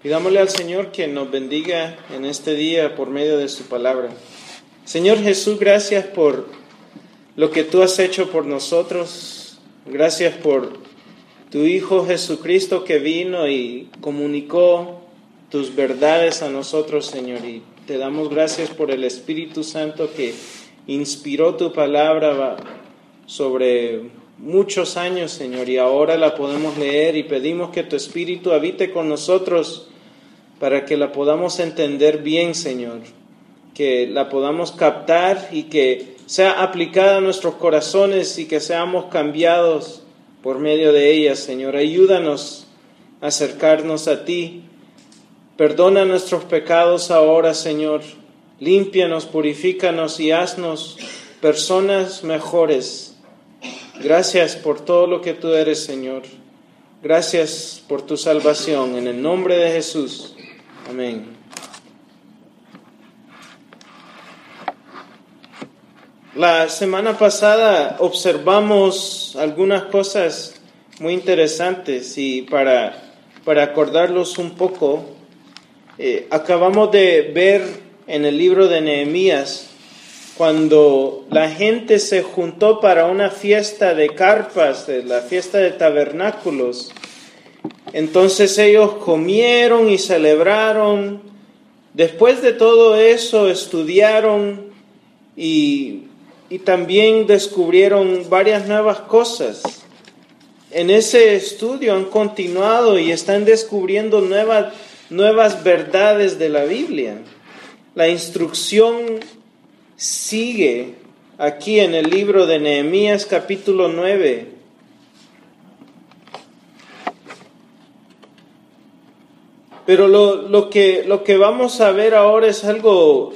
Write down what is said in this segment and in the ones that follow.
Pidámosle al Señor que nos bendiga en este día por medio de su palabra. Señor Jesús, gracias por lo que tú has hecho por nosotros. Gracias por tu Hijo Jesucristo que vino y comunicó tus verdades a nosotros, Señor. Y te damos gracias por el Espíritu Santo que inspiró tu palabra sobre muchos años, Señor, y ahora la podemos leer y pedimos que tu Espíritu habite con nosotros para que la podamos entender bien, Señor, que la podamos captar y que sea aplicada a nuestros corazones y que seamos cambiados por medio de ella, Señor. Ayúdanos a acercarnos a ti. Perdona nuestros pecados ahora, Señor. Límpianos, purifícanos y haznos personas mejores. Gracias por todo lo que tú eres, Señor. Gracias por tu salvación. En el nombre de Jesús. Amén. La semana pasada observamos algunas cosas muy interesantes y para acordarlos un poco, acabamos de ver en el libro de Nehemías cuando la gente se juntó para una fiesta de carpas, la fiesta de tabernáculos. Entonces ellos comieron y celebraron. Después de todo eso estudiaron y también descubrieron varias nuevas cosas. En ese estudio han continuado y están descubriendo nuevas verdades de la Biblia. La instrucción sigue aquí en el libro de Nehemías capítulo 9. Pero lo que vamos a ver ahora es algo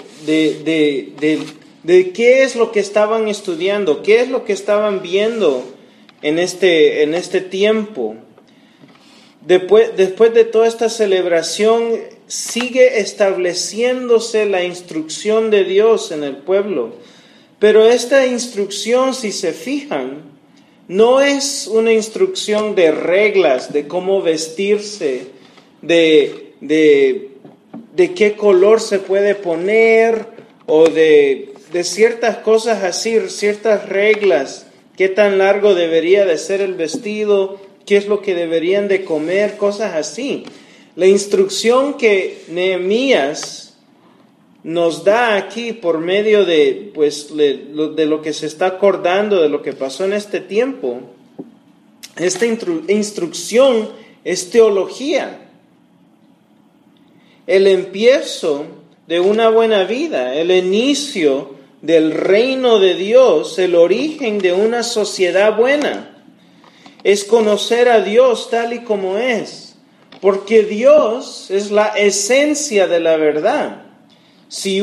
de qué es lo que estaban estudiando, qué es lo que estaban viendo en este tiempo. Después de toda esta celebración, sigue estableciéndose la instrucción de Dios en el pueblo. Pero esta instrucción, si se fijan, no es una instrucción de reglas, de cómo vestirse, de qué color se puede poner o de ciertas cosas así, ciertas reglas, qué tan largo debería de ser el vestido, qué es lo que deberían de comer, cosas así. La instrucción que Nehemías nos da aquí por medio de lo que se está acordando de lo que pasó en este tiempo, esta instrucción es teología. El empiezo de una buena vida, el inicio del reino de Dios, el origen de una sociedad buena, es conocer a Dios tal y como es, porque Dios es la esencia de la verdad. Si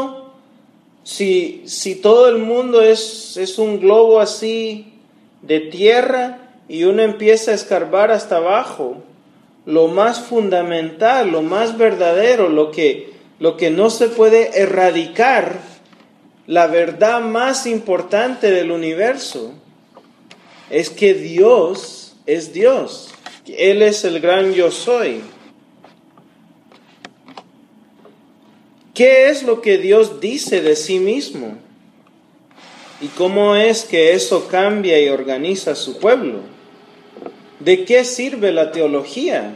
todo el mundo es un globo así de tierra y uno empieza a escarbar hasta abajo, lo más fundamental, lo más verdadero, lo que no se puede erradicar, la verdad más importante del universo, es que Dios es Dios. Él es el gran yo soy. ¿Qué es lo que Dios dice de sí mismo? ¿Y cómo es que eso cambia y organiza su pueblo? ¿De qué sirve la teología?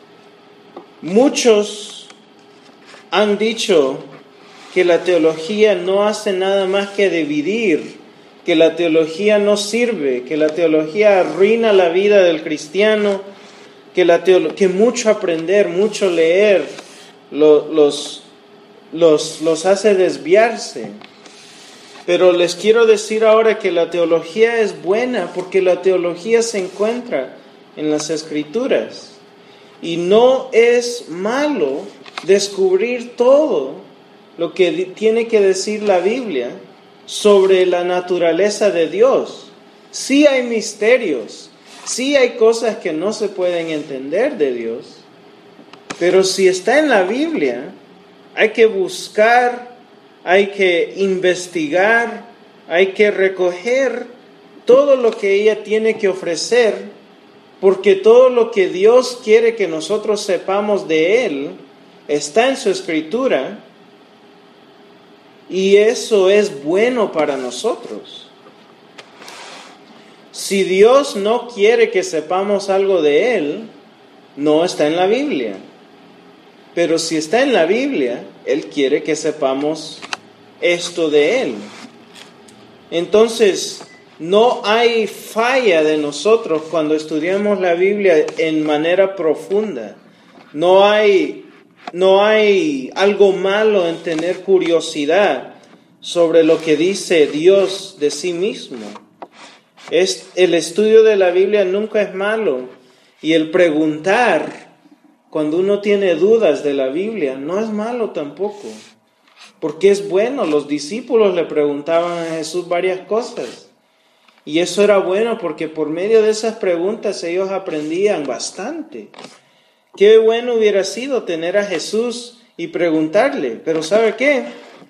Muchos han dicho que la teología no hace nada más que dividir, que la teología no sirve, que la teología arruina la vida del cristiano, que mucho aprender, mucho leer los hace desviarse. Pero les quiero decir ahora que la teología es buena porque la teología se encuentra en las Escrituras. Y no es malo descubrir todo lo que tiene que decir la Biblia sobre la naturaleza de Dios. Sí hay misterios, sí hay cosas que no se pueden entender de Dios, pero si está en la Biblia, hay que buscar, hay que investigar, hay que recoger todo lo que ella tiene que ofrecer porque todo lo que Dios quiere que nosotros sepamos de Él está en su Escritura, y eso es bueno para nosotros. Si Dios no quiere que sepamos algo de Él, no está en la Biblia. Pero si está en la Biblia, Él quiere que sepamos esto de Él. Entonces, no hay falla de nosotros cuando estudiamos la Biblia en manera profunda. No hay algo malo en tener curiosidad sobre lo que dice Dios de sí mismo. El estudio de la Biblia nunca es malo, y el preguntar cuando uno tiene dudas de la Biblia no es malo tampoco, porque es bueno. Los discípulos le preguntaban a Jesús varias cosas, y eso era bueno porque por medio de esas preguntas ellos aprendían bastante. Qué bueno hubiera sido tener a Jesús y preguntarle, pero ¿sabe qué?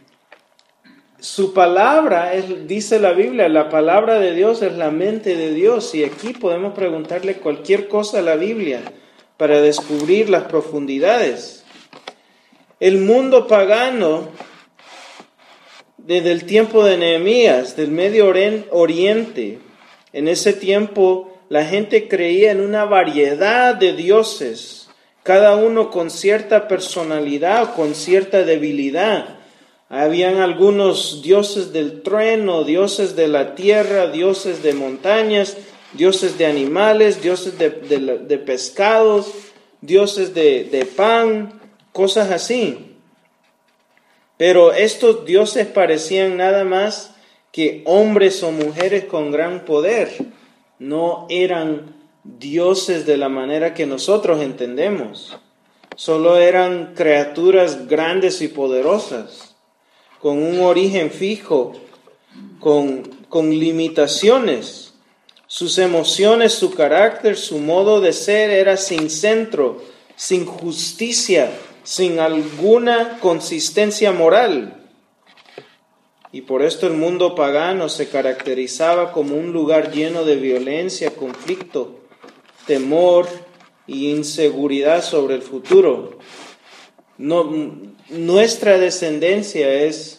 Su palabra, dice la Biblia, la palabra de Dios es la mente de Dios, y aquí podemos preguntarle cualquier cosa a la Biblia para descubrir las profundidades. El mundo pagano, desde el tiempo de Nehemías, del Medio Oriente, en ese tiempo la gente creía en una variedad de dioses, cada uno con cierta personalidad o con cierta debilidad. Habían algunos dioses del trueno, dioses de la tierra, dioses de montañas, dioses de animales, dioses de pescados, dioses de pan, cosas así. Pero estos dioses parecían nada más que hombres o mujeres con gran poder. No eran dioses de la manera que nosotros entendemos. Solo eran criaturas grandes y poderosas, con un origen fijo, con limitaciones. Sus emociones, su carácter, su modo de ser era sin centro, sin justicia, sin alguna consistencia moral. Y por esto el mundo pagano se caracterizaba como un lugar lleno de violencia, conflicto, temor y inseguridad sobre el futuro. Nuestra descendencia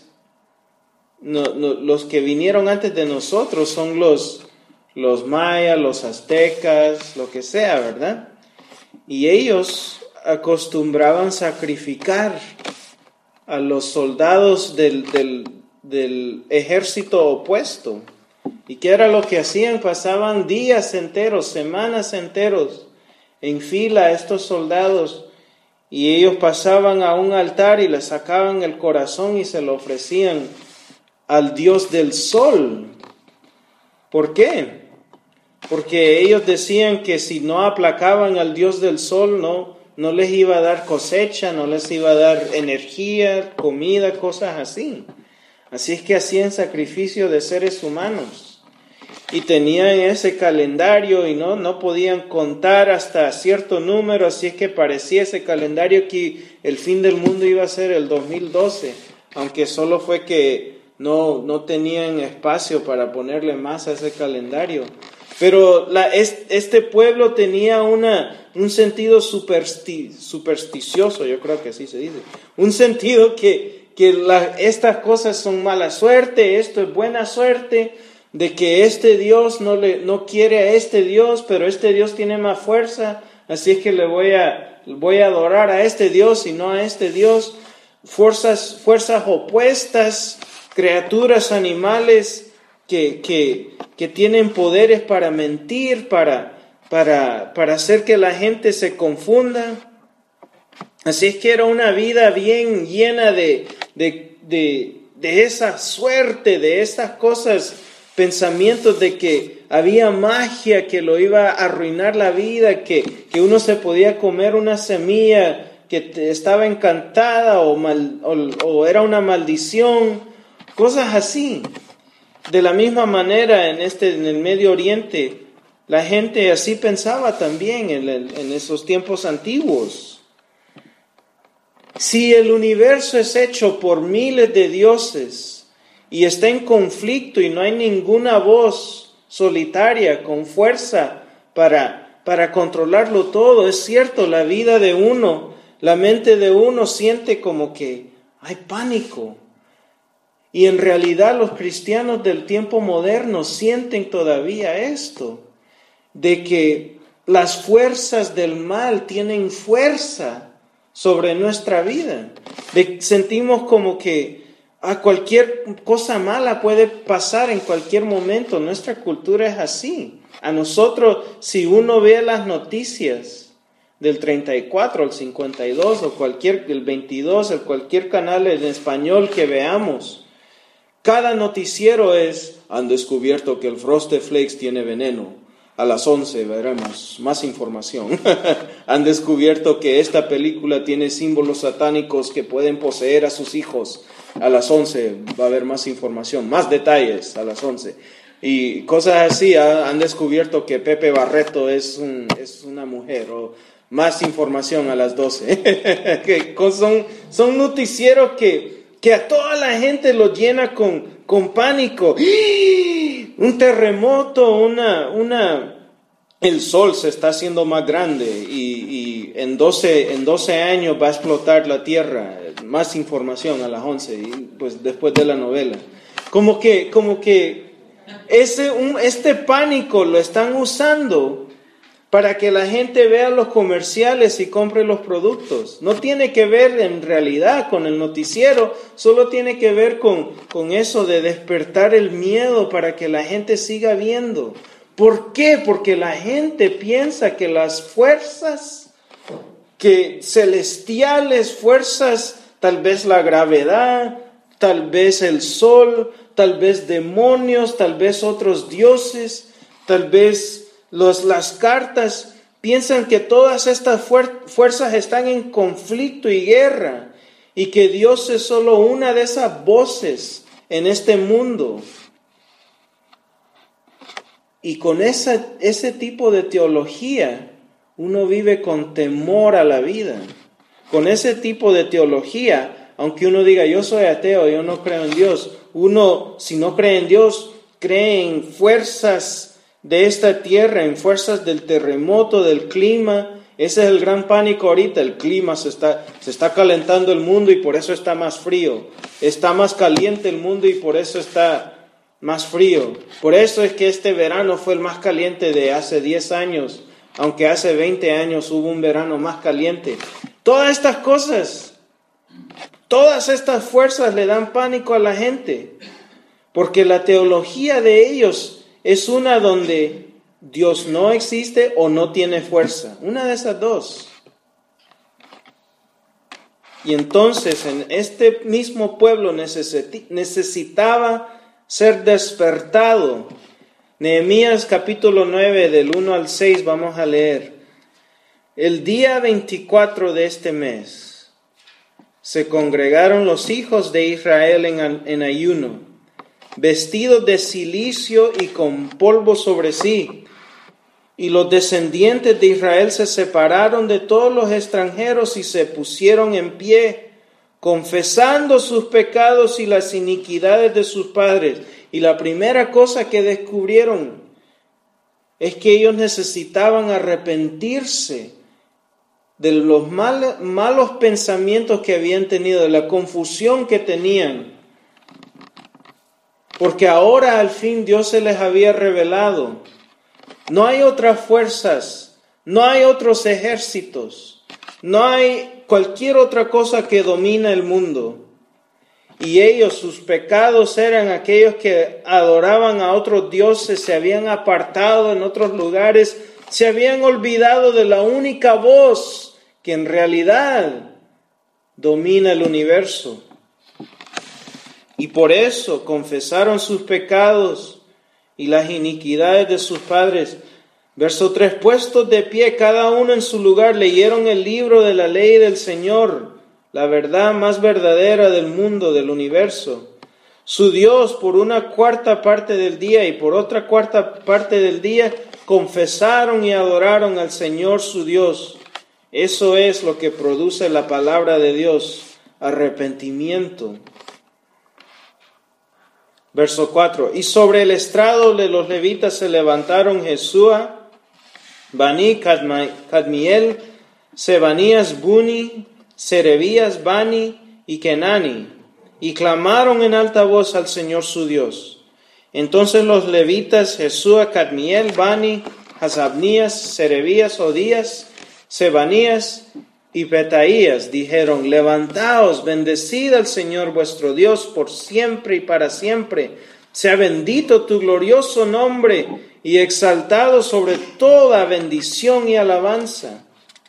los que vinieron antes de nosotros son los mayas, los aztecas, lo que sea, ¿verdad? Y ellos acostumbraban sacrificar a los soldados del ejército opuesto. ¿Y qué era lo que hacían? Pasaban días enteros, semanas enteros en fila a estos soldados, y ellos pasaban a un altar y le sacaban el corazón y se lo ofrecían al dios del sol. ¿Por qué? Porque ellos decían que si no aplacaban al dios del sol, no les iba a dar cosecha, no les iba a dar energía, comida, cosas así. Así es que hacían sacrificio de seres humanos. Y tenían ese calendario y no podían contar hasta cierto número, así es que parecía ese calendario que el fin del mundo iba a ser el 2012, aunque solo fue que no tenían espacio para ponerle más a ese calendario. Pero este pueblo tenía un sentido supersticioso, yo creo que así se dice, un sentido que estas cosas son mala suerte, esto es buena suerte, de que este Dios no quiere a este Dios, pero este Dios tiene más fuerza, así es que le voy a adorar a este Dios y no a este Dios. Fuerzas opuestas, criaturas, animales que tienen poderes para mentir, para hacer que la gente se confunda. Así es que era una vida bien llena de esa suerte, de esas cosas, pensamientos de que había magia que lo iba a arruinar la vida, que uno se podía comer una semilla que estaba encantada o era una maldición, cosas así. De la misma manera en el Medio Oriente, la gente así pensaba también en esos tiempos antiguos. Si el universo es hecho por miles de dioses y está en conflicto y no hay ninguna voz solitaria con fuerza para para controlarlo todo. Es cierto, la vida de uno, la mente de uno siente como que hay pánico. Y en realidad los cristianos del tiempo moderno sienten todavía esto, de que las fuerzas del mal tienen fuerza sobre nuestra vida. Sentimos como que cualquier cosa mala puede pasar en cualquier momento. Nuestra cultura es así. A nosotros, si uno ve las noticias del 34 al 52 o el 22, o cualquier canal en español que veamos, cada noticiero han descubierto que el Frosted Flakes tiene veneno. A las 11 veremos más información. Han descubierto que esta película tiene símbolos satánicos que pueden poseer a sus hijos. A las 11 va a haber más información, más detalles a las 11. Y cosas así. Han descubierto que Pepe Barreto es una mujer. O más información a las 12. Que son noticieros que a toda la gente lo llena con pánico. Un terremoto, el sol se está haciendo más grande y en 12 años va a explotar la tierra. Más información a las 11, y pues después de la novela. Como que este pánico lo están usando para que la gente vea los comerciales y compre los productos. No tiene que ver en realidad con el noticiero, solo tiene que ver con eso de despertar el miedo para que la gente siga viendo. ¿Por qué? Porque la gente piensa que las fuerzas celestiales, fuerzas, tal vez la gravedad, tal vez el sol, tal vez demonios, tal vez otros dioses, tal vez las cartas, piensan que todas estas fuerzas están en conflicto y guerra y que Dios es solo una de esas voces en este mundo. Y con ese tipo de teología uno vive con temor a la vida. Con ese tipo de teología, aunque uno diga yo soy ateo, yo no creo en Dios, uno si no cree en Dios, cree en fuerzas de esta tierra, en fuerzas del terremoto, del clima. Ese es el gran pánico ahorita. El clima se está calentando el mundo y por eso está más frío. Está más caliente el mundo y por eso está más frío. Por eso es que este verano fue el más caliente de hace 10 años, aunque hace 20 años hubo un verano más caliente. Todas estas cosas, todas estas fuerzas le dan pánico a la gente, porque la teología de ellos es una donde Dios no existe o no tiene fuerza. Una de esas dos. Y entonces en este mismo pueblo necesitaba ser despertado. Nehemías capítulo 9 del 1 al 6 vamos a leer. El día 24 de este mes se congregaron los hijos de Israel en ayuno, vestidos de cilicio y con polvo sobre sí. Y los descendientes de Israel se separaron de todos los extranjeros y se pusieron en pie, confesando sus pecados y las iniquidades de sus padres. Y la primera cosa que descubrieron es que ellos necesitaban arrepentirse de los malos pensamientos que habían tenido, de la confusión que tenían. Porque ahora al fin Dios se les había revelado. No hay otras fuerzas, no hay otros ejércitos, no hay cualquier otra cosa que domina el mundo. Y ellos, sus pecados eran aquellos que adoraban a otros dioses, se habían apartado en otros lugares, se habían olvidado de la única voz que en realidad domina el universo. Y por eso confesaron sus pecados y las iniquidades de sus padres. Verso 3, puestos de pie, cada uno en su lugar, leyeron el libro de la ley del Señor, la verdad más verdadera del mundo, del universo. Su Dios, por una cuarta parte del día y por otra cuarta parte del día, confesaron y adoraron al Señor su Dios. Eso es lo que produce la palabra de Dios, arrepentimiento. Verso 4, y sobre el estrado de los levitas se levantaron Jesúa, Bani, Cadmiel, Sebanías, Buni, Serebías, Bani y Kenani, y clamaron en alta voz al Señor su Dios. Entonces los levitas, Jesúa, Cadmiel, Bani, Hasabnías, Serebías, Odías, Sebanías y Petaías dijeron: levantaos, bendecid al Señor vuestro Dios por siempre y para siempre. Sea bendito tu glorioso nombre y exaltado sobre toda bendición y alabanza.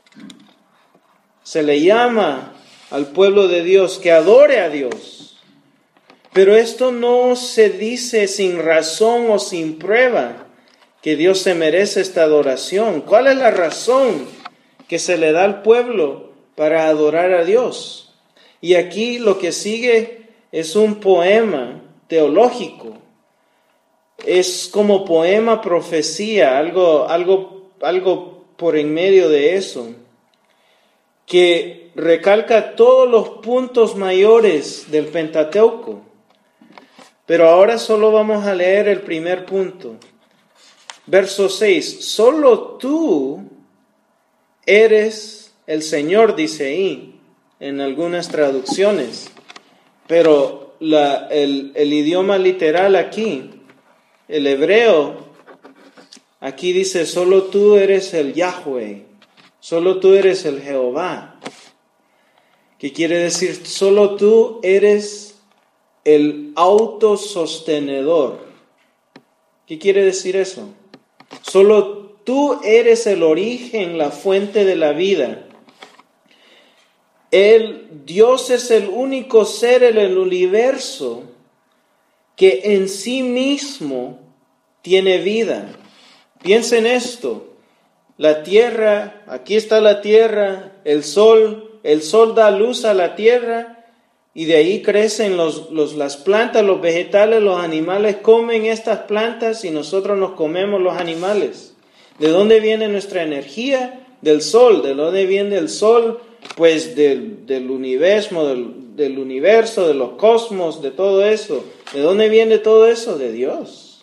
Se le llama al pueblo de Dios que adore a Dios. Pero esto no se dice sin razón o sin prueba que Dios se merece esta adoración. ¿Cuál es la razón que se le da al pueblo para adorar a Dios? Y aquí lo que sigue es un poema teológico. Es como poema profecía, algo por en medio de eso, que recalca todos los puntos mayores del Pentateuco. Pero ahora solo vamos a leer el primer punto. Verso 6. Solo tú eres el Señor, dice ahí, en algunas traducciones. Pero el idioma literal aquí, el hebreo, aquí dice: solo tú eres el Yahweh, solo tú eres el Jehová. ¿Qué quiere decir? Solo tú eres el autosostenedor. ¿Qué quiere decir eso? Solo tú eres el origen, la fuente de la vida. Dios es el único ser en el universo que en sí mismo tiene vida. Piensen esto. La tierra, aquí está la tierra, el sol da luz a la tierra y de ahí crecen las plantas, los vegetales, los animales comen estas plantas y nosotros nos comemos los animales. ¿De dónde viene nuestra energía? Del sol. ¿De dónde viene el sol? Pues del universo, de los cosmos, de todo eso. ¿De dónde viene todo eso? De Dios.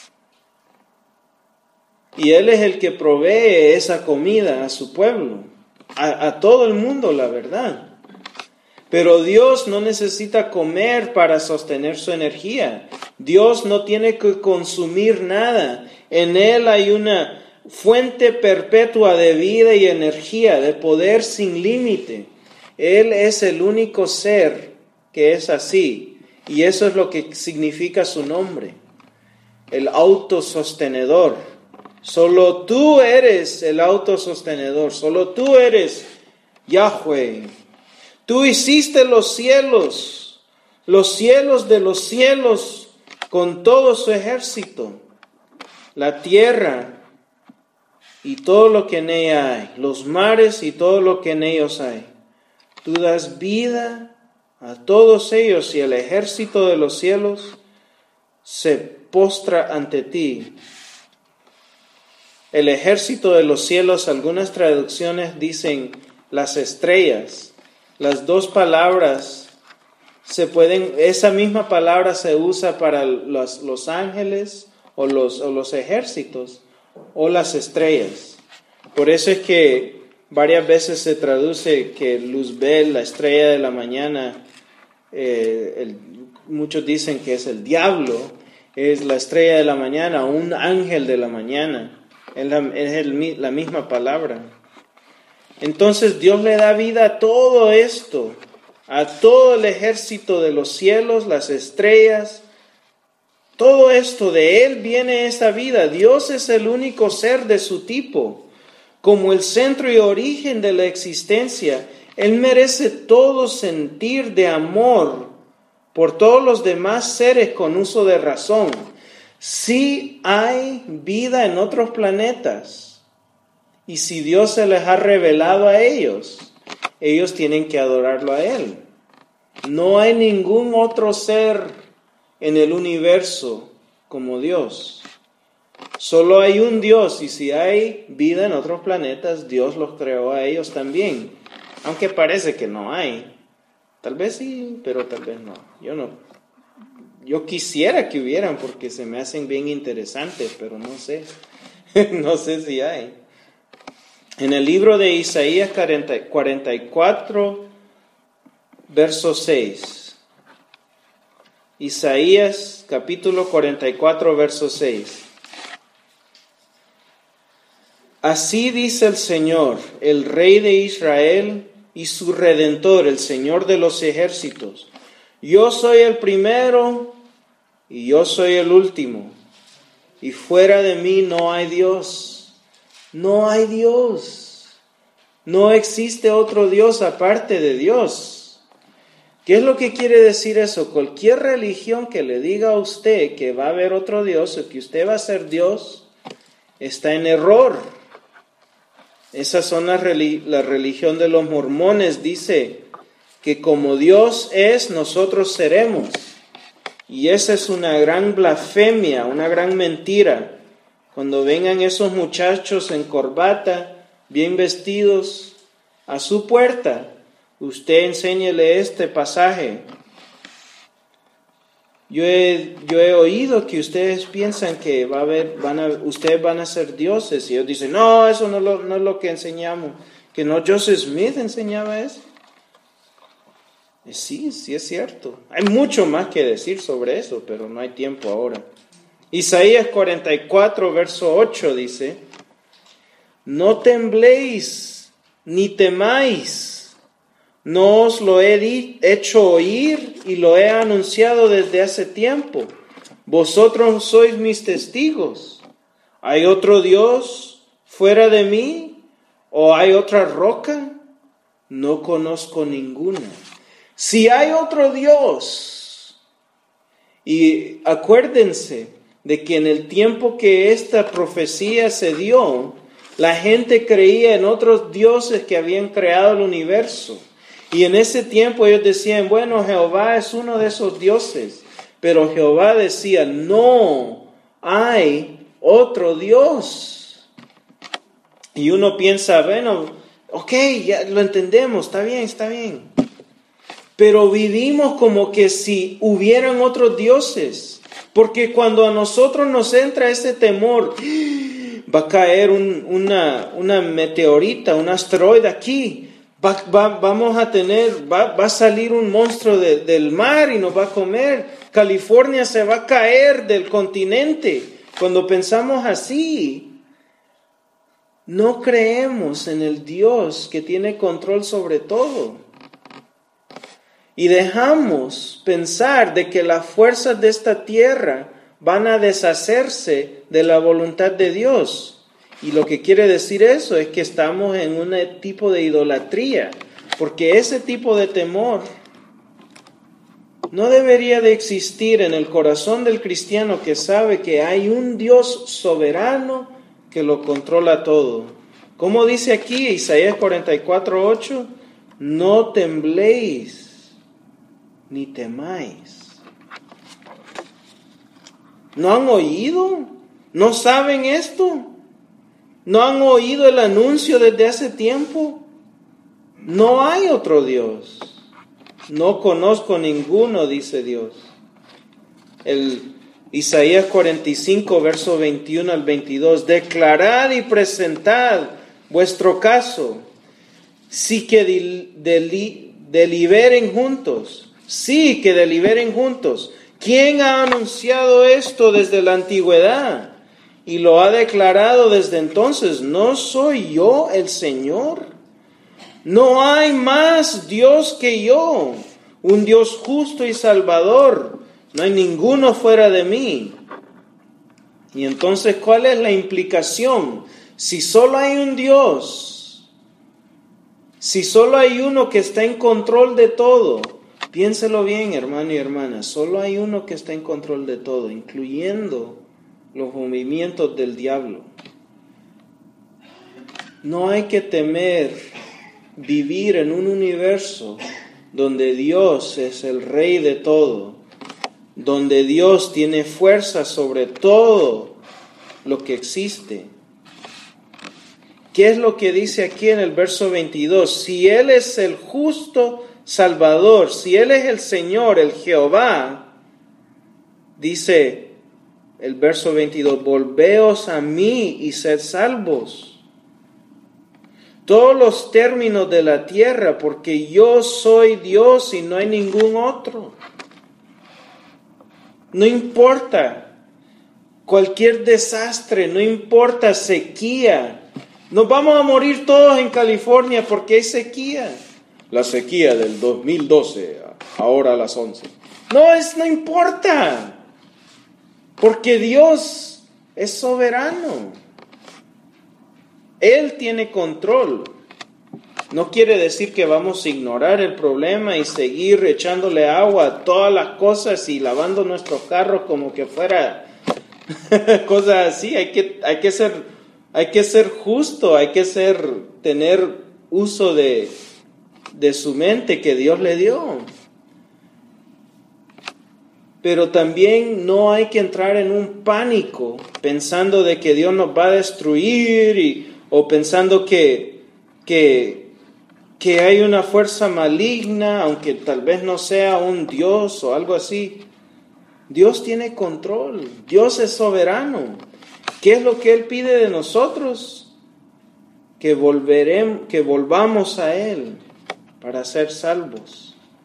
Y Él es el que provee esa comida a su pueblo, a todo el mundo, la verdad. Pero Dios no necesita comer para sostener su energía. Dios no tiene que consumir nada. En Él hay una fuente perpetua de vida y energía, de poder sin límite. Él es el único ser que es así. Y eso es lo que significa su nombre, el autosostenedor. Solo tú eres el autosostenedor, solo tú eres Yahweh. Tú hiciste los cielos de los cielos con todo su ejército, la tierra y todo lo que en ella hay, los mares y todo lo que en ellos hay. Tú das vida a todos ellos y el ejército de los cielos se postra ante ti. El ejército de los cielos, algunas traducciones dicen las estrellas. Las dos palabras esa misma palabra se usa para los ángeles o los ejércitos o las estrellas. Por eso es que varias veces se traduce que Luzbel, la estrella de la mañana, muchos dicen que es el diablo, es la estrella de la mañana, un ángel de la mañana. Es la misma palabra. Entonces Dios le da vida a todo esto, a todo el ejército de los cielos, las estrellas. Todo esto, de Él viene esa vida. Dios es el único ser de su tipo, como el centro y origen de la existencia. Él merece todo sentir de amor por todos los demás seres con uso de razón. Sí hay vida en otros planetas, y si Dios se les ha revelado a ellos, ellos tienen que adorarlo a Él. No hay ningún otro ser en el universo como Dios. Solo hay un Dios, y si hay vida en otros planetas, Dios los creó a ellos también. Aunque parece que no hay. Tal vez sí, pero tal vez no. Yo quisiera que hubieran porque se me hacen bien interesantes, pero no sé. No sé si hay. En el libro de Isaías 44, verso 6. Isaías capítulo 44, verso 6. Así dice el Señor, el Rey de Israel y su Redentor, el Señor de los ejércitos. Yo soy el primero y yo soy el último, y fuera de mí no hay Dios. No hay Dios. No existe otro Dios aparte de Dios. ¿Qué es lo que quiere decir eso? Cualquier religión que le diga a usted que va a haber otro Dios o que usted va a ser Dios, está en error. Esas son la religión de los mormones. Dice que como Dios es, nosotros seremos. Y esa es una gran blasfemia, una gran mentira. Cuando vengan esos muchachos en corbata, bien vestidos, a su puerta, usted enséñele este pasaje. Yo he oído que ustedes piensan que ustedes van a ser dioses. Y ellos dicen, no, eso no es lo que enseñamos. Que no, Joseph Smith enseñaba eso. Sí es cierto. Hay mucho más que decir sobre eso, pero no hay tiempo ahora. Isaías 44, verso 8 dice, no tembléis ni temáis. No os lo he hecho oír y lo he anunciado desde hace tiempo. Vosotros sois mis testigos. ¿Hay otro Dios fuera de mí? ¿O hay otra roca? No conozco ninguna. Si hay otro Dios, y acuérdense de que en el tiempo que esta profecía se dio, la gente creía en otros dioses que habían creado el universo. Y en ese tiempo ellos decían, bueno, Jehová es uno de esos dioses. Pero Jehová decía, no hay otro Dios. Y uno piensa, bueno, ok, ya lo entendemos, está bien. Pero vivimos como que si hubieran otros dioses. Porque cuando a nosotros nos entra ese temor, va a caer una meteorita, un asteroide aquí. Vamos a va a salir un monstruo del mar y nos va a comer. California se va a caer del continente. Cuando pensamos así, no creemos en el Dios que tiene control sobre todo. Y dejamos pensar de que las fuerzas de esta tierra van a deshacerse de la voluntad de Dios. Y lo que quiere decir eso es que estamos en un tipo de idolatría, porque ese tipo de temor no debería de existir en el corazón del cristiano que sabe que hay un Dios soberano que lo controla todo. Como dice aquí Isaías 44:8, no tembléis ni temáis. ¿No han oído? ¿No saben esto? ¿No han oído el anuncio desde hace tiempo? No hay otro Dios. No conozco ninguno, dice Dios. El Isaías 45, verso 21 al 22. Declarad y presentad vuestro caso. Sí que deliberen juntos. Sí que deliberen juntos. ¿Quién ha anunciado esto desde la antigüedad? Y lo ha declarado desde entonces. ¿No soy yo el Señor? No hay más Dios que yo, un Dios justo y salvador. No hay ninguno fuera de mí. Y entonces, ¿cuál es la implicación? Si solo hay un Dios, si solo hay uno que está en control de todo, piénselo bien, hermano y hermana, solo hay uno que está en control de todo, incluyendo los movimientos del diablo. No hay que temer vivir en un universo donde Dios es el Rey de todo, donde Dios tiene fuerza sobre todo lo que existe. ¿Qué es lo que dice aquí en el verso 22? Si Él es el justo Salvador, si Él es el Señor, el Jehová, dice el verso 22, volveos a mí y sed salvos. todos los términos de la tierra, porque yo soy Dios y no hay ningún otro. No importa cualquier desastre, no importa sequía. Nos vamos a morir todos en California porque hay sequía. La sequía del 2012, ahora a las 11. No importa, porque Dios es soberano. Él tiene control. No quiere decir que vamos a ignorar el problema y seguir echándole agua a todas las cosas y lavando nuestros carros como que fuera cosas así. Hay que ser justo, tener uso de su mente que Dios le dio. Pero también no hay que entrar en un pánico pensando de que Dios nos va a destruir o pensando que hay una fuerza maligna, aunque tal vez no sea un Dios o algo así. Dios tiene control, Dios es soberano. ¿Qué es lo que Él pide de nosotros? Que volvamos a Él para ser salvos.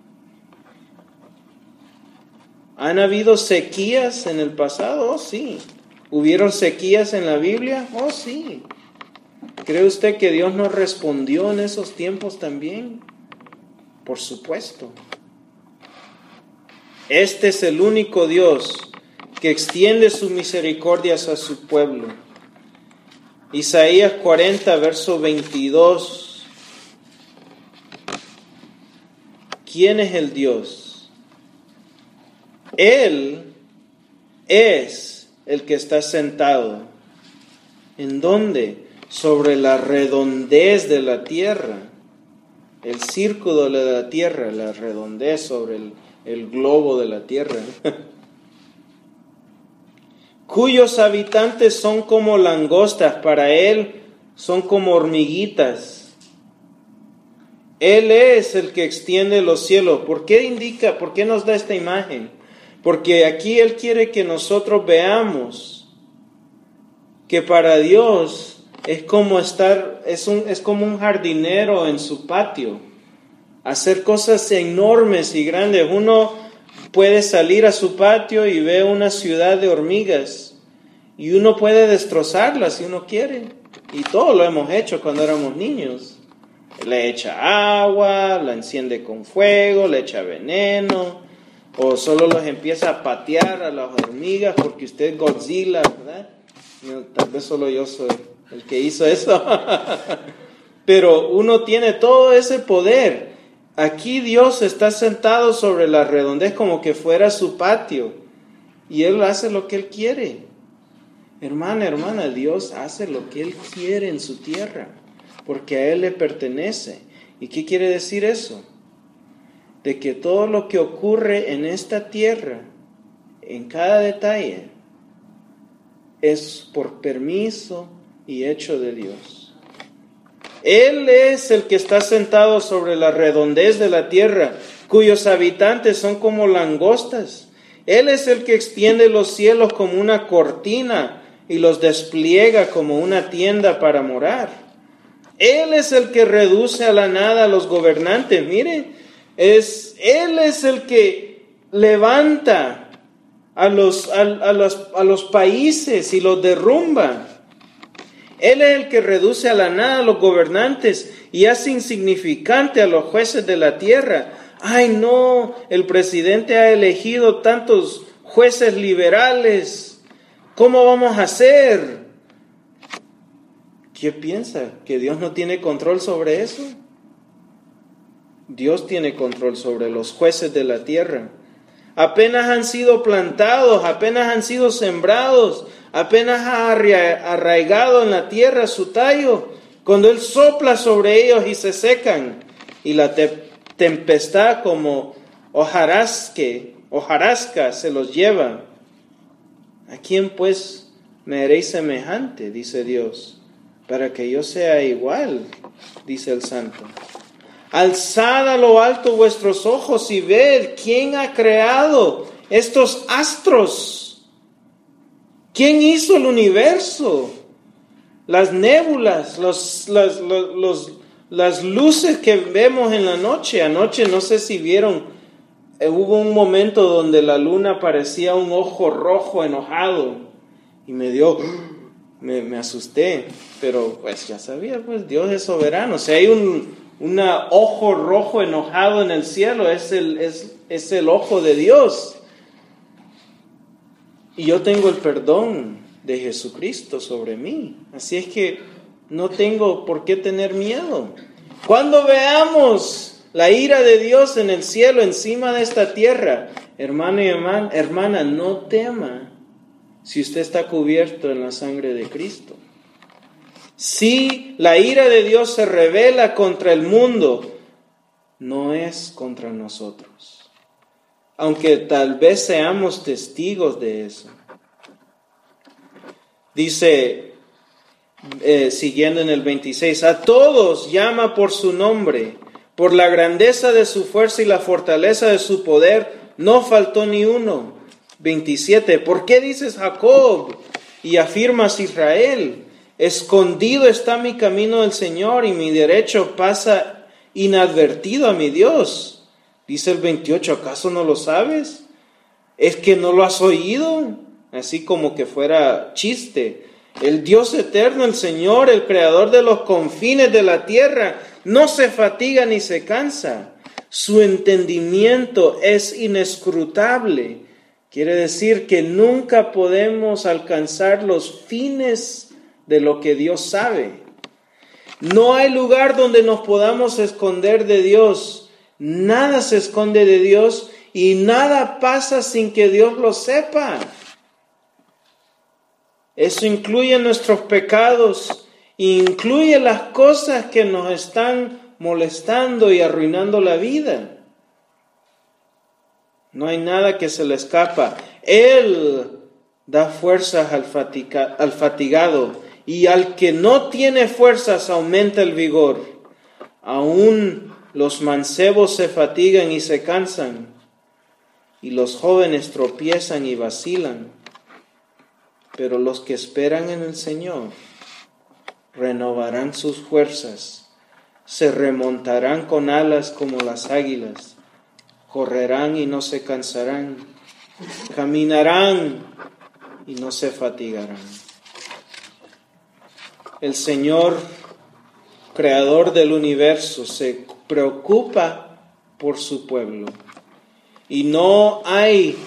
¿Han habido sequías en el pasado? Oh, sí. ¿Hubieron sequías en la Biblia? Oh, sí. ¿Cree usted que Dios nos respondió en esos tiempos también? Por supuesto. Este es el único Dios que extiende sus misericordias a su pueblo. Isaías 40, verso 22. ¿Quién es el Dios? Él es el que está sentado. ¿En dónde? Sobre la redondez de la tierra. El círculo de la tierra, la redondez sobre el globo de la tierra. Cuyos habitantes son como langostas, para Él son como hormiguitas. Él es el que extiende los cielos. ¿Por qué nos da esta imagen? Porque aquí Él quiere que nosotros veamos que para Dios es como un jardinero en su patio, hacer cosas enormes y grandes. Uno puede salir a su patio y ve una ciudad de hormigas y uno puede destrozarlas si uno quiere. Y todo lo hemos hecho cuando éramos niños. Le echa agua, la enciende con fuego, le echa veneno. O solo los empieza a patear a las hormigas porque usted es Godzilla, ¿verdad? No, tal vez solo yo soy el que hizo eso. Pero uno tiene todo ese poder. Aquí Dios está sentado sobre la redondez como que fuera su patio. Y Él hace lo que Él quiere. Hermana, Dios hace lo que Él quiere en su tierra. Porque a Él le pertenece. ¿Y qué quiere decir eso? De que todo lo que ocurre en esta tierra, en cada detalle, es por permiso y hecho de Dios. Él es el que está sentado sobre la redondez de la tierra, cuyos habitantes son como langostas. Él es el que extiende los cielos como una cortina y los despliega como una tienda para morar. Él es el que reduce a la nada a los gobernantes. Miren, Él es el que levanta a los países y los derrumba. Él es el que reduce a la nada a los gobernantes y hace insignificante a los jueces de la tierra. Ay, no, el presidente ha elegido tantos jueces liberales. ¿Cómo vamos a hacer? ¿Qué piensa? ¿Que Dios no tiene control sobre eso? Dios tiene control sobre los jueces de la tierra. Apenas han sido plantados, apenas han sido sembrados, apenas ha arraigado en la tierra su tallo, cuando Él sopla sobre ellos y se secan, y la tempestad como hojarasca se los lleva. ¿A quién pues me haréis semejante? Dice Dios, para que yo sea igual, dice el Santo. Alzad a lo alto vuestros ojos y ved quién ha creado estos astros. ¿Quién hizo el universo? las nébulas, las luces que vemos en la noche. Anoche, no sé si vieron, hubo un momento donde la luna parecía un ojo rojo enojado y me asusté, pero pues ya sabía, pues Dios es soberano. Si hay un ojo rojo enojado en el cielo, es el ojo de Dios. Y yo tengo el perdón de Jesucristo sobre mí. Así es que no tengo por qué tener miedo. Cuando veamos la ira de Dios en el cielo, encima de esta tierra, hermano y hermana, no tema si usted está cubierto en la sangre de Cristo. Si la ira de Dios se revela contra el mundo, no es contra nosotros. Aunque tal vez seamos testigos de eso. Dice, siguiendo en el 26, a todos llama por su nombre, por la grandeza de su fuerza y la fortaleza de su poder, no faltó ni uno. 27, ¿por qué dices Jacob y afirmas Israel? Escondido está mi camino del Señor y mi derecho pasa inadvertido a mi Dios. Dice el 28, ¿acaso no lo sabes? ¿Es que no lo has oído? Así como que fuera chiste. El Dios eterno, el Señor, el creador de los confines de la tierra, no se fatiga ni se cansa. Su entendimiento es inescrutable. Quiere decir que nunca podemos alcanzar los fines de lo que Dios sabe. No hay lugar donde nos podamos esconder de Dios. Nada se esconde de Dios y nada pasa sin que Dios lo sepa. Eso incluye nuestros pecados, incluye las cosas que nos están molestando y arruinando la vida. No hay nada que se le escapa. Él da fuerzas al fatigado y al que no tiene fuerzas aumenta el vigor. Aún los mancebos se fatigan y se cansan, y los jóvenes tropiezan y vacilan. Pero los que esperan en el Señor renovarán sus fuerzas, se remontarán con alas como las águilas, correrán y no se cansarán, caminarán y no se fatigarán. El Señor, creador del universo, se preocupa por su pueblo y no hay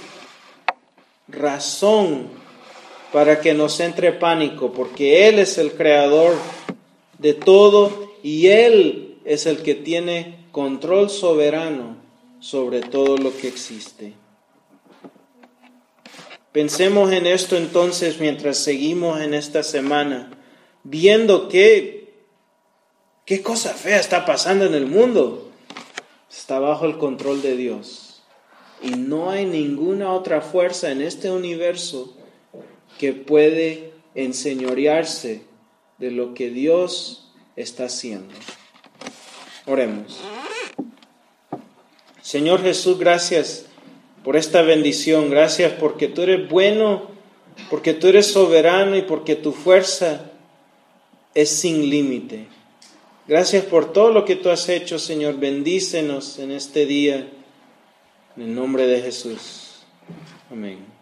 razón para que nos entre pánico, porque Él es el creador de todo y Él es el que tiene control soberano sobre todo lo que existe. Pensemos en esto entonces mientras seguimos en esta semana, viendo qué cosa fea está pasando en el mundo. Está bajo el control de Dios y no hay ninguna otra fuerza en este universo que puede enseñorearse de lo que Dios está haciendo. Oremos. Señor Jesús, gracias por esta bendición. Gracias porque tú eres bueno, porque tú eres soberano y porque tu fuerza es sin límite. Gracias por todo lo que tú has hecho, Señor. Bendícenos en este día. En el nombre de Jesús. Amén.